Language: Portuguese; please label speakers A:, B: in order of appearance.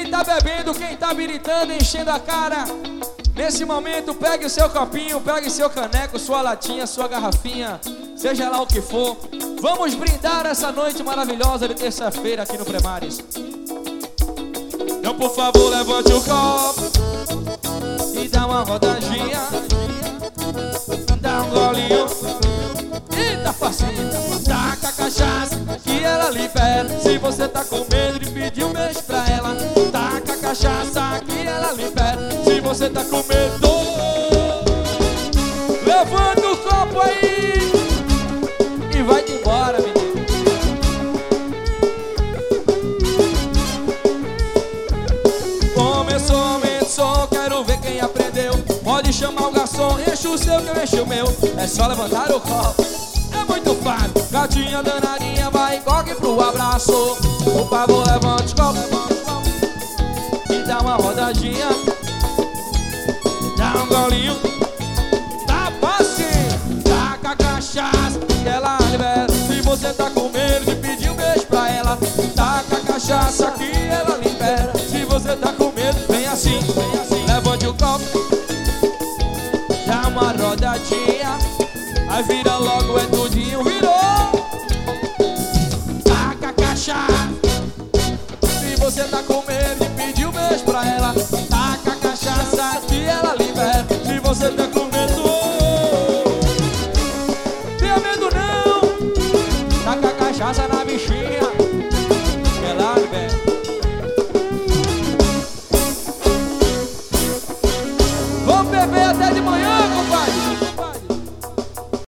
A: Quem tá bebendo, quem tá biritando, enchendo a cara, nesse momento pegue o seu copinho, pegue seu caneco, sua latinha, sua garrafinha, seja lá o que for. Vamos brindar essa noite maravilhosa de terça-feira aqui no Premares. Então por favor levante o copo e dá uma rodadinha, dá um golinho. Eita facinho, taca a cachaça que ela libera. Se você tá com medo de pedir um beijo pra ela, taca a cachaça que ela libera. Se você tá com medo, levanta o copo aí e vai embora, menino. Começou, quero ver quem aprendeu. Pode chamar o garçom, enche o seu que eu encho o meu. É só levantar o copo, é muito fácil. Gatinha danadinha, vai, corre pro abraço. Por favor, levante o copo e dá uma rodadinha, dá um golinho. Tá facinho, taca a cachaça que ela libera. Se você tá com medo de pedir um beijo pra ela, taca a cachaça que ela libera. Se você tá com medo, vem assim, levante o copo, dá uma rodadinha, aí vira logo, é tudinho, virou. Taca a cachaça. Se você tá com medo de pedir um beijo pra ela, taca a cachaça que ela libera. Se você tá com